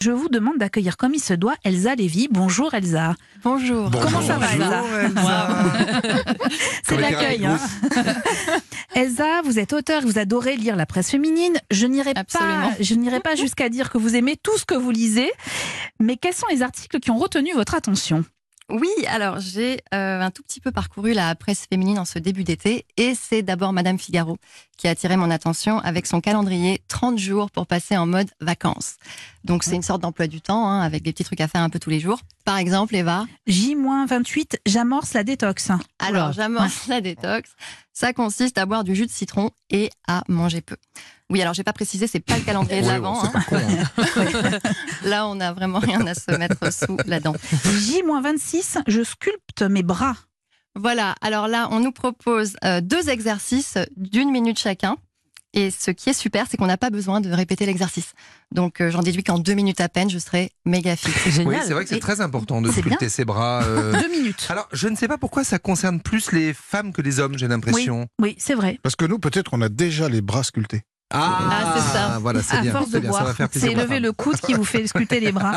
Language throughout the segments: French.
Je vous demande d'accueillir comme il se doit Elsa Lévy. Bonjour Elsa. Bonjour. Comment ça va Elsa? C'est l'accueil. Hein. Elsa, vous êtes auteure, vous adorez lire la presse féminine. Je n'irai pas jusqu'à dire que vous aimez tout ce que vous lisez. Mais quels sont les articles qui ont retenu votre attention? Oui, alors j'ai un tout petit peu parcouru la presse féminine en ce début d'été et c'est d'abord Madame Figaro qui a attiré mon attention avec son calendrier 30 jours pour passer en mode vacances. Donc c'est une sorte d'emploi du temps hein, avec des petits trucs à faire un peu tous les jours. Par exemple, Eva. J-28, j'amorce la détox. Alors j'amorce la détox. Ça consiste à boire du jus de citron et à manger peu. Oui, alors j'ai pas précisé, c'est pas le calendrier de l'Avent. Hein. Là, on n'a vraiment rien à se mettre sous la dent. J-26, je sculpte mes bras. Voilà, alors là, on nous propose 2 exercices d'1 minute chacun. Et ce qui est super, c'est qu'on n'a pas besoin de répéter l'exercice. Donc j'en déduis qu'en 2 minutes à peine, je serai méga fit. C'est génial. Oui, c'est vrai que c'est très important de sculpter ses bras. 2 minutes. Alors, je ne sais pas pourquoi ça concerne plus les femmes que les hommes, j'ai l'impression. Oui, c'est vrai. Parce que nous, peut-être, on a déjà les bras sculptés. Ah c'est ça. Voilà, c'est bien. À force de boire, ça va faire plaisir. C'est lever le coude qui vous fait sculpter les bras.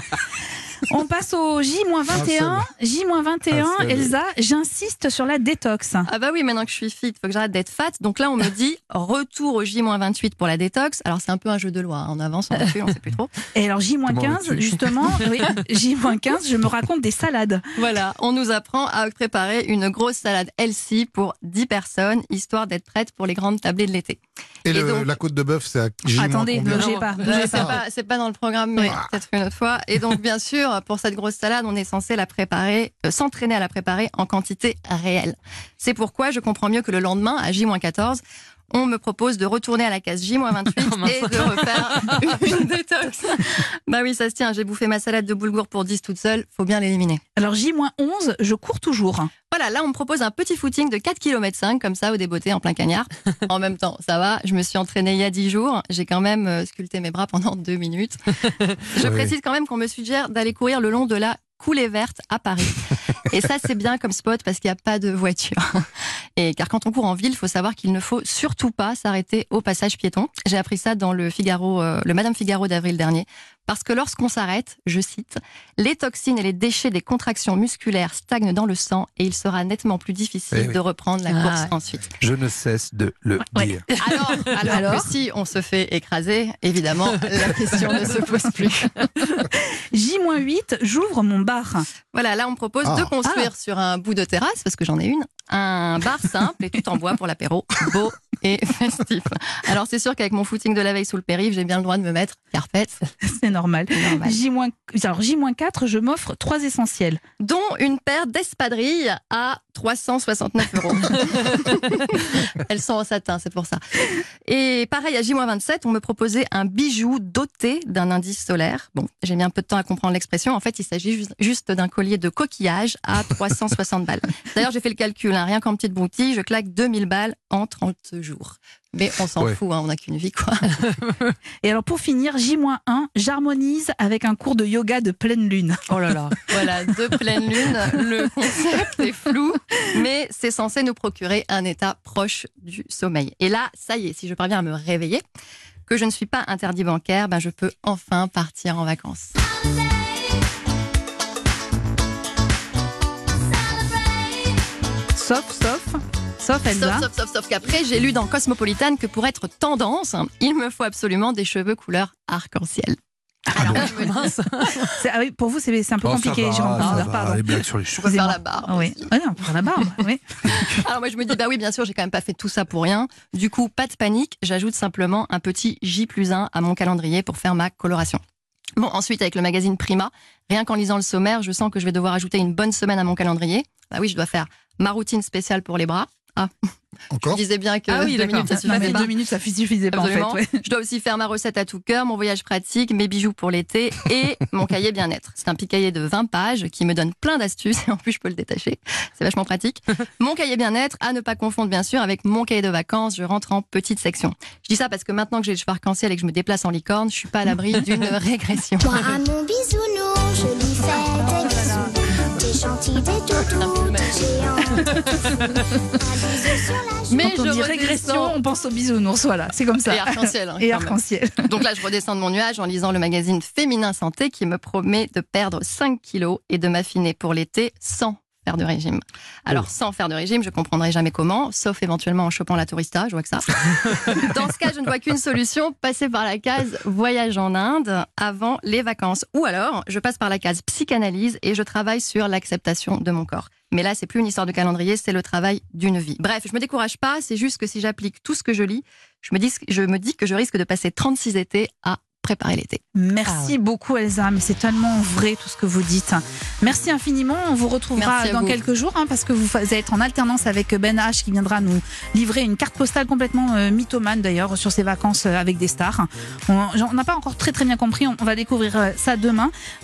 On passe au J-21. J-21, Elsa, j'insiste sur la détox. Ah bah oui, maintenant que je suis fit, il faut que j'arrête d'être fat. Donc là, on me dit retour au J-28 pour la détox. Alors c'est un peu un jeu de loi. Hein. On avance, on recule, on ne sait plus trop. Et alors J-15, justement, oui, J-15, je me raconte des salades. Voilà, on nous apprend à préparer une grosse salade healthy pour 10 personnes, histoire d'être prête pour les grandes tablées de l'été. Et donc, la côte de bœuf, c'est à J-. Attendez, ne bougez pas. C'est pas dans le programme, mais peut-être une autre fois. Et donc, bien sûr, pour cette grosse salade, on est censé la préparer, s'entraîner à la préparer en quantité réelle. C'est pourquoi je comprends mieux que le lendemain, à J-14, on me propose de retourner à la case J-28 et de refaire une détox. Bah oui, ça se tient. J'ai bouffé ma salade de boulgour pour 10 toute seule. Faut bien l'éliminer. Alors J-11, je cours toujours. Voilà, là on me propose un petit footing de 4,5 km comme ça au débeauté en plein cagnard. En même temps, ça va, je me suis entraînée il y a 10 jours, j'ai quand même sculpté mes bras pendant 2 minutes. Je précise quand même qu'on me suggère d'aller courir le long de la Coulée Verte à Paris. Et ça c'est bien comme spot parce qu'il n'y a pas de voiture. Et car quand on court en ville, il faut savoir qu'il ne faut surtout pas s'arrêter au passage piéton. J'ai appris ça dans le Figaro, le Madame Figaro d'avril dernier. Parce que lorsqu'on s'arrête, je cite, les toxines et les déchets des contractions musculaires stagnent dans le sang et il sera nettement plus difficile de reprendre la course ensuite. Je ne cesse de le dire. Alors que si on se fait écraser, évidemment, la question ne se pose plus. J-8, j'ouvre mon bar. Voilà, là on me propose de construire sur un bout de terrasse, parce que j'en ai une, un bar simple et tout en bois pour l'apéro, beau et festif. Alors c'est sûr qu'avec mon footing de la veille sous le périph', j'ai bien le droit de me mettre carpette. C'est normal. J-4, je m'offre 3 essentiels. Dont une paire d'espadrilles à 369 €. Elles sont en satin, c'est pour ça. Et pareil, à J-27, on me proposait un bijou doté d'un indice solaire. Bon, j'ai mis un peu de temps à comprendre l'expression. En fait, il s'agit juste d'un collier de coquillage à 360 balles. D'ailleurs, j'ai fait le calcul. Hein. Rien qu'en petite broutille, je claque 2000 balles en 30 jours. Mais on s'en fout, hein, on n'a qu'une vie, quoi. Et alors, pour finir, J-1, j'harmonise avec un cours de yoga de pleine lune. Oh là là. Voilà, de pleine lune, le concept est flou, mais c'est censé nous procurer un état proche du sommeil. Et là, ça y est, si je parviens à me réveiller, que je ne suis pas interdit bancaire, ben je peux enfin partir en vacances. Sauf Elsa. Sauf qu'après, j'ai lu dans Cosmopolitan que pour être tendance, il me faut absolument des cheveux couleur arc-en-ciel. Alors, oui, pour vous, c'est un peu compliqué. Les blagues sur les cheveux. Faut faire la barbe. Oui. On peut faire la barbe. Oui. Alors moi, je me dis, bah oui, bien sûr, j'ai quand même pas fait tout ça pour rien. Du coup, pas de panique. J'ajoute simplement un petit J+1 à mon calendrier pour faire ma coloration. Bon, ensuite, avec le magazine Prima, rien qu'en lisant le sommaire, je sens que je vais devoir ajouter une bonne semaine à mon calendrier. Bah oui, je dois faire ma routine spéciale pour les bras. Encore ? Je disais bien que 2 minutes, ça suffisait pas. 2 minutes, ça suffisait pas, Absolument. en fait. Ouais. Je dois aussi faire ma recette à tout cœur, mon voyage pratique, mes bijoux pour l'été et mon cahier bien-être. C'est un petit cahier de 20 pages qui me donne plein d'astuces et en plus, je peux le détacher. C'est vachement pratique. Mon cahier bien-être, à ne pas confondre, bien sûr, avec mon cahier de vacances. Je rentre en petite section. Je dis ça parce que maintenant que j'ai le cheveu arc-en-ciel et que je me déplace en licorne, je suis pas à l'abri d'une régression. Moi, à mon bisounours, je lui fais des bisous. T'es gentil, t'es tout, t'es géant. Un bisou sur la Mais Quand on dit régression, on pense aux bisounours, voilà, c'est comme ça. Et arc-en-ciel. Et arc-en-ciel. Donc là, je redescends de mon nuage en lisant le magazine Féminin Santé qui me promet de perdre 5 kilos et de m'affiner pour l'été sans faire de régime. Alors, sans faire de régime, je comprendrai jamais comment, sauf éventuellement en chopant la tourista, je vois que ça. Dans ce cas, je ne vois qu'une solution, passer par la case voyage en Inde avant les vacances. Ou alors, je passe par la case psychanalyse et je travaille sur l'acceptation de mon corps. Mais là, c'est plus une histoire de calendrier, c'est le travail d'une vie. Bref, je me décourage pas, c'est juste que si j'applique tout ce que je lis, je me dis que je risque de passer 36 étés à préparer l'été. Merci beaucoup Elsa, mais c'est tellement vrai tout ce que vous dites. Merci infiniment, on vous retrouvera dans quelques jours parce que vous allez être en alternance avec Ben H qui viendra nous livrer une carte postale complètement mythomane d'ailleurs sur ses vacances avec des stars. On n'a pas encore très bien compris, on va découvrir ça demain.